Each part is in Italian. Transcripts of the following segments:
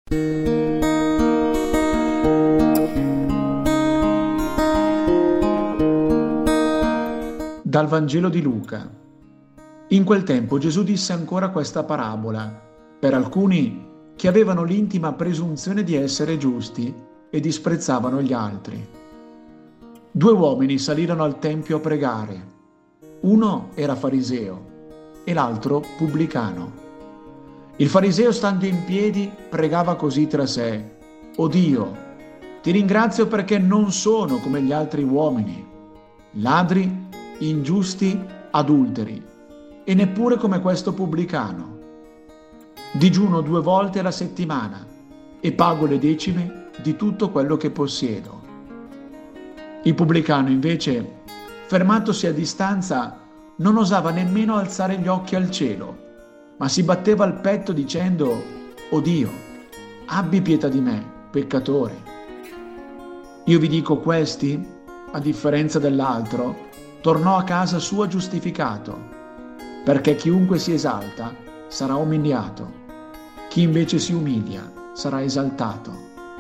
Dal Vangelo di Luca. In quel tempo Gesù disse ancora questa parabola per alcuni che avevano l'intima presunzione di essere giusti e disprezzavano gli altri. 2 uomini salirono al tempio a pregare. Uno era fariseo e l'altro pubblicano. Il fariseo, stando in piedi, pregava così tra sé: «O Dio, ti ringrazio perché non sono come gli altri uomini, ladri, ingiusti, adulteri, e neppure come questo pubblicano. Digiuno 2 volte alla settimana e pago le decime di tutto quello che possiedo». Il pubblicano, invece, fermatosi a distanza, non osava nemmeno alzare gli occhi al cielo, ma si batteva al petto dicendo: «O Dio, abbi pietà di me, peccatore». Io vi dico, questi, a differenza dell'altro, tornò a casa sua giustificato, perché chiunque si esalta sarà umiliato, chi invece si umilia sarà esaltato.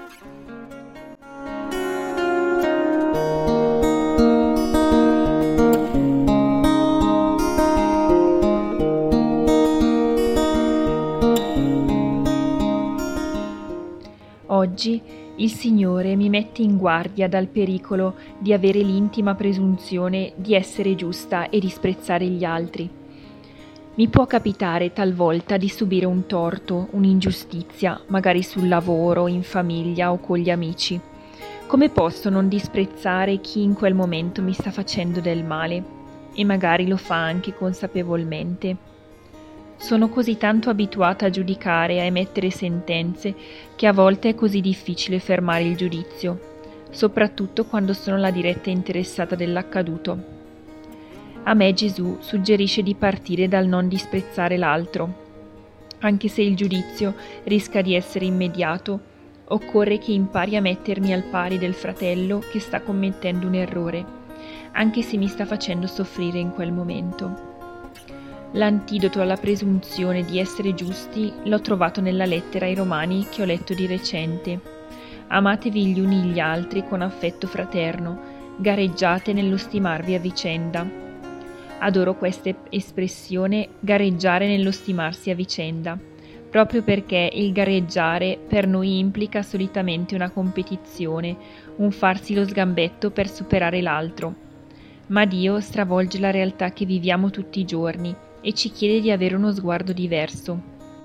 Oggi il Signore mi mette in guardia dal pericolo di avere l'intima presunzione di essere giusta e disprezzare gli altri. Mi può capitare talvolta di subire un torto, un'ingiustizia, magari sul lavoro, in famiglia o con gli amici. Come posso non disprezzare chi in quel momento mi sta facendo del male e magari lo fa anche consapevolmente? Sono così tanto abituata a giudicare e a emettere sentenze che a volte è così difficile fermare il giudizio, soprattutto quando sono la diretta interessata dell'accaduto. A me Gesù suggerisce di partire dal non disprezzare l'altro. Anche se il giudizio rischia di essere immediato, occorre che impari a mettermi al pari del fratello che sta commettendo un errore, anche se mi sta facendo soffrire in quel momento. L'antidoto alla presunzione di essere giusti l'ho trovato nella lettera ai Romani che ho letto di recente. Amatevi gli uni gli altri con affetto fraterno, gareggiate nello stimarvi a vicenda. Adoro questa espressione, gareggiare nello stimarsi a vicenda, proprio perché il gareggiare per noi implica solitamente una competizione, un farsi lo sgambetto per superare l'altro. Ma Dio stravolge la realtà che viviamo tutti i giorni e ci chiede di avere uno sguardo diverso.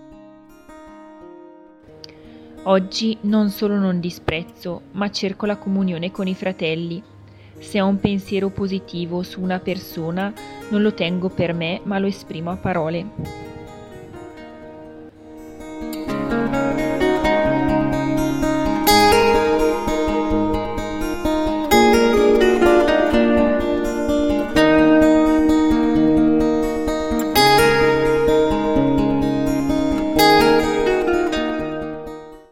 Oggi non solo non disprezzo, ma cerco la comunione con i fratelli. Se ho un pensiero positivo su una persona, non lo tengo per me, ma lo esprimo a parole.